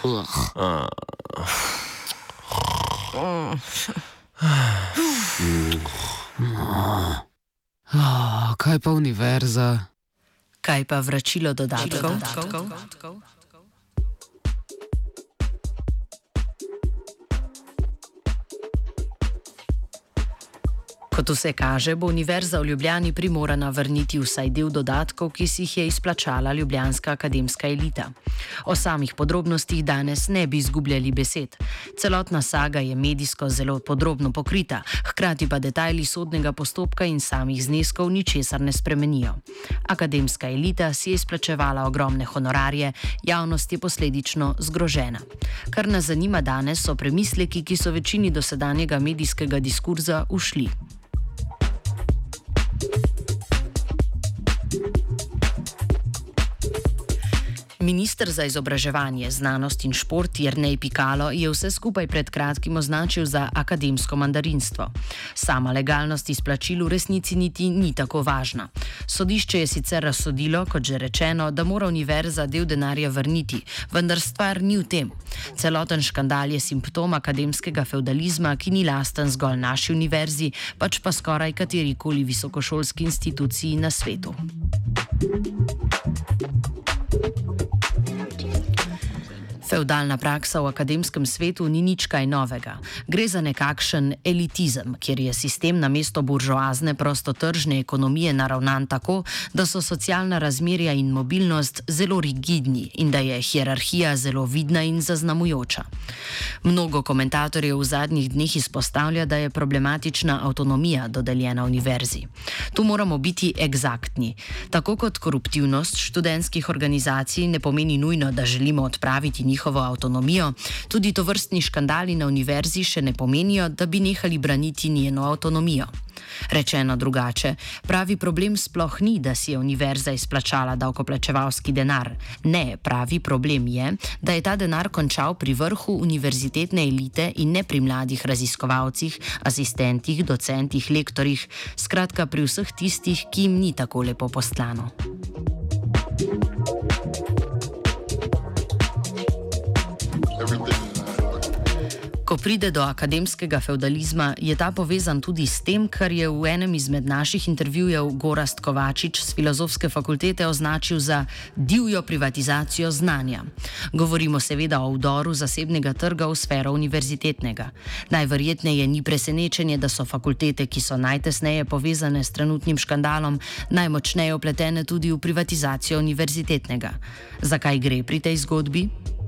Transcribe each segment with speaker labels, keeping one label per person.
Speaker 1: Kaj pa univerza?
Speaker 2: Kaj pa vračilo dodatkov? Kot vse kaže, bo Univerza v Ljubljani primorana vrniti vsaj del dodatkov, ki si jih je izplačala ljubljanska akademska elita. O samih podrobnostih danes ne bi izgubljali besed. Celotna saga je medijsko zelo podrobno pokrita, hkrati pa detajli sodnega postopka in samih zneskov ničesar ne spremenijo. Akademska elita si je izplačevala ogromne honorarje, javnost je posledično zgrožena. Kar nas zanima danes so premisleki, ki so večini dosedanjega medijskega diskurza ušli. Minister za izobraževanje, znanost in šport Jernej Pikalo je vse skupaj pred kratkim označil za akademsko mandarinstvo. Sama legalnost izplačil v resnici niti ni tako važna. Sodišče je sicer razsodilo, kot že rečeno, da mora univerza del denarja vrniti, vendar stvar ni v tem. Celoten škandal je simptom akademskega fevdalizma, ki ni lasten zgolj naši univerzi, pač pa skoraj katerikoli visokošolski instituciji na svetu. Fevdalna praksa v akademskem svetu ni nič kaj novega. Gre za nekakšen elitizem, kjer je sistem namesto buržoazne prostotržne ekonomije naravnan tako, da so socialna razmerja in mobilnost zelo rigidni in da je hierarhija zelo vidna in zaznamujoča. Mnogo komentatorjev v zadnjih dneh izpostavlja, da je problematična avtonomija dodeljena univerzi. Tu moramo biti egzaktni. Tako kot koruptivnost študentskih organizacij ne pomeni nujno, da želimo odpraviti njihovo avtonomijo, tudi tovrstni škandali na univerzi še ne pomenijo, da bi nehali braniti njeno avtonomijo. Rečeno drugače, pravi problem sploh ni, da si je univerza izplačala davkoplačevalski denar. Ne, pravi problem je, da je ta denar končal pri vrhu univerzitetne elite in ne pri mladih raziskovalcih, asistentih, docentih, lektorjih, skratka pri vseh tistih, ki jim ni tako lepo postlano. Ko pride do akademskega fevdalizma, je ta povezan tudi s tem, kar je v enem izmed naših intervjujev Gorazd Kovačič z Filozofske fakultete označil za divjo privatizacijo znanja. Govorimo seveda o vdoru zasebnega trga v sfero univerzitetnega. Najverjetneje ni presenečenje, da so fakultete, ki so najtesneje povezane s trenutnim škandalom, najmočneje vpletene tudi v privatizacijo univerzitetnega. Zakaj gre pri tej zgodbi?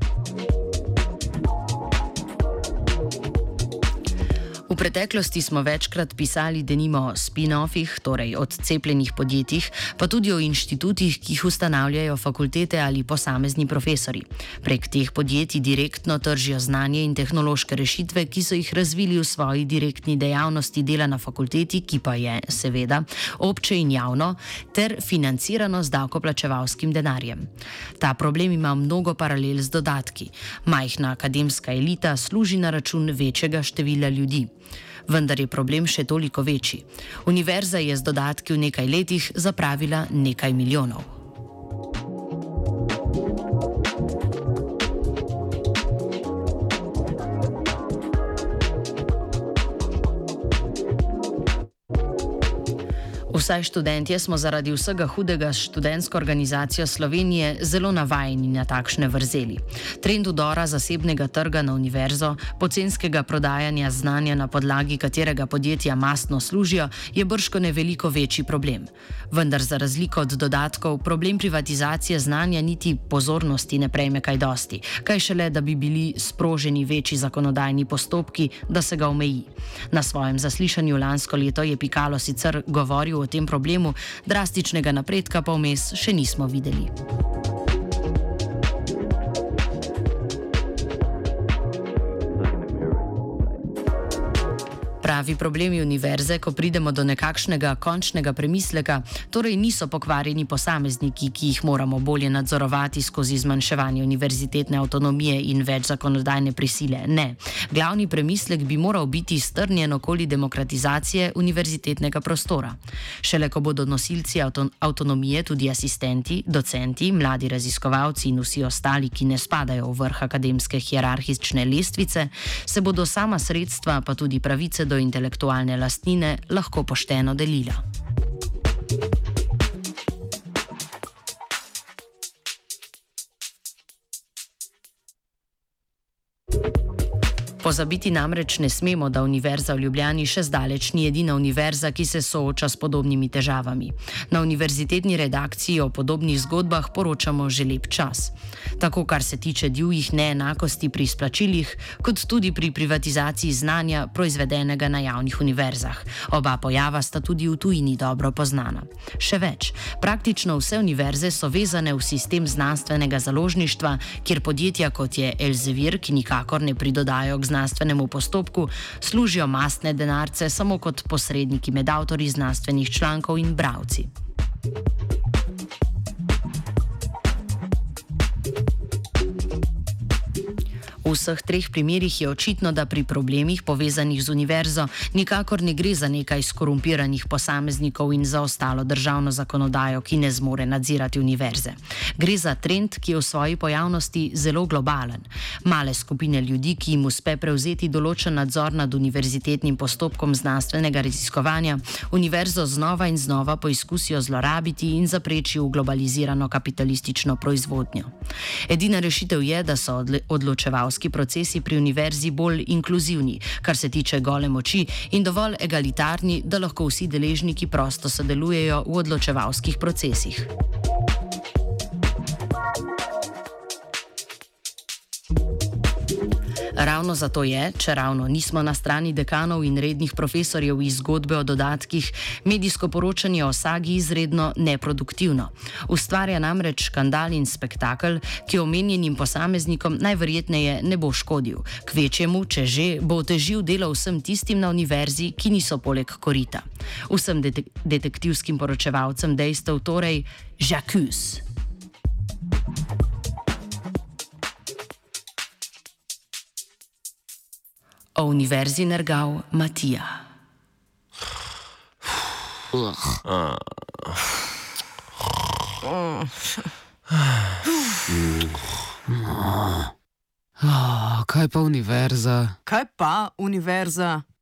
Speaker 2: V preteklosti smo večkrat pisali denimo o spin-offih, torej odcepljenih podjetjih, pa tudi o inštitutih, ki jih ustanavljajo fakultete ali posamezni profesori. Prek teh podjetij direktno tržijo znanje in tehnološke rešitve, ki so jih razvili v svoji direktni dejavnosti dela na fakulteti, ki pa je, seveda, obče in javno, ter financirano z davkoplačevalskim denarjem. Ta problem ima mnogo paralel z dodatki. Majhna akademska elita služi na račun večjega števila ljudi. Vendar je problem še toliko večji. Univerza je z dodatki v nekaj letih zapravila nekaj milijonov. Vsaj študentje smo zaradi vsega hudega s študentsko organizacijo Slovenije zelo navajeni na takšne vrzeli. Trend vdora zasebnega trga na univerzo, pocenskega prodajanja znanja, na podlagi katerega podjetja mastno služijo, je bržkone veliko večji problem. Vendar za razliko od dodatkov, problem privatizacije znanja niti pozornosti ne prejme kaj dosti, kaj šele, da bi bili sproženi večji zakonodajni postopki, da se ga omeji. Na svojem zaslišanju lansko leto je Pikalo sicer govoril o tem problemu, drastičnega napredka pa vmes še nismo videli. Pravi problemi univerze, ko pridemo do nekakšnega končnega premisleka, torej niso pokvarjeni posamezniki, ki jih moramo bolje nadzorovati skozi zmanjševanje univerzitetne avtonomije in več zakonodajne prisile. Ne. Glavni premislek bi moral biti strnjen okoli demokratizacije univerzitetnega prostora. Šele ko bodo nosilci avtonomije tudi asistenti, docenti, mladi raziskovalci in vsi ostali, ki ne spadajo v vrh akademske hierarhične lestvice, se bodo sama sredstva, pa tudi pravice do intelektualne lastnine lahko pošteno delila. Pozabiti namreč ne smemo, da Univerza v Ljubljani še zdaleč ni edina univerza, ki se sooča s podobnimi težavami. Na univerzitetni redakciji o podobnih zgodbah poročamo že lep čas. Tako kar se tiče divjih neenakosti pri izplačilih, kot tudi pri privatizaciji znanja, proizvedenega na javnih univerzah. Oba pojava sta tudi v tujini dobro poznana. Še več, praktično vse univerze so vezane v sistem znanstvenega založništva, kjer podjetja kot je Elsevier, ki nikakor ne pridodajo k znanstvenemu postopku, služijo mastne denarce samo kot posredniki med avtorji znanstvenih člankov in bralci. V vseh treh primerih je očitno, da pri problemih povezanih z univerzo nikakor ne gre za nekaj skorumpiranih posameznikov in za ostalo državno zakonodajo, ki ne zmore nadzirati univerze. Gre za trend, ki je v svoji pojavnosti zelo globalen. Male skupine ljudi, ki jim uspe prevzeti določen nadzor nad univerzitetnim postopkom znanstvenega raziskovanja, univerzo znova in znova poizkusijo zlorabiti in zapreči v globalizirano kapitalistično proizvodnjo. Edina rešitev je, da so odločevalski procesi pri univerzi bolj inkluzivni, kar se tiče gole moči, in dovolj egalitarni, da lahko vsi deležniki prosto sodelujejo v odločevalskih procesih. Ravno zato je, če ravno nismo na strani dekanov in rednih profesorjev iz zgodbe o dodatkih, medijsko poročanje o sagi izredno neproduktivno. Ustvarja namreč škandal in spektakel, ki omenjenim posameznikom najverjetneje ne bo škodil. Kvečjemu, če že, bo otežil delo vsem tistim na univerzi, ki niso poleg korita. Vsem detektivskim poročevalcem dejstev torej j'accuse. O univerzi nergal Matija.
Speaker 1: Kaj pa univerza?
Speaker 3: Kaj pa univerza?